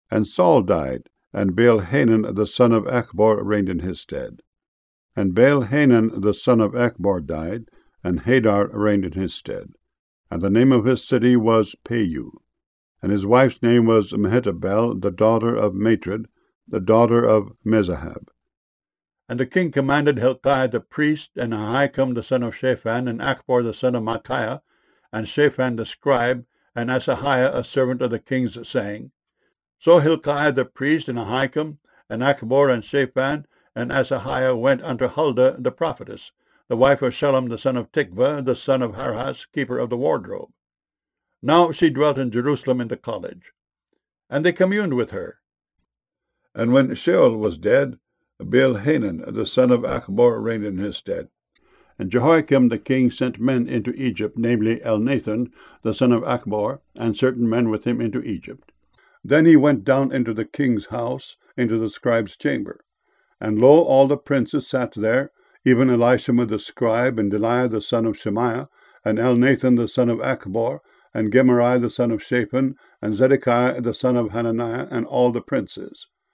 And Saul died, and Baal-Hanan the son of Achbor reigned in his stead. And Baal-Hanan the son of Achbor died, and Hadar reigned in his stead. And the name of his city was Peiu. And his wife's name was Mehetabel, the daughter of Matred, the daughter of Mezahab. And the king commanded Hilkiah the priest, and Ahikam the son of Shaphan, and Achbor the son of Micaiah, and Shaphan the scribe, and Asahiah a servant of the king's, saying, So Hilkiah the priest, and Ahikam, and Achbor, and Shaphan, and Asahiah went unto Huldah the prophetess, the wife of Shallum the son of Tikvah, the son of Harhas, keeper of the wardrobe. Now she dwelt in Jerusalem in the college. And they communed with her. And when Shaul was dead, Baal-Hanan the son of Achbor reigned in his stead. And Jehoiakim the king sent men into Egypt, namely Elnathan the son of Achbor, and certain men with him into Egypt. Then he went down into the king's house, into the scribe's chamber. And lo, all the princes sat there, even Elishama the scribe, and Delaiah the son of Shemaiah, and Elnathan the son of Achbor, and Gemariah the son of Shaphan, and Zedekiah the son of Hananiah, and all the princes.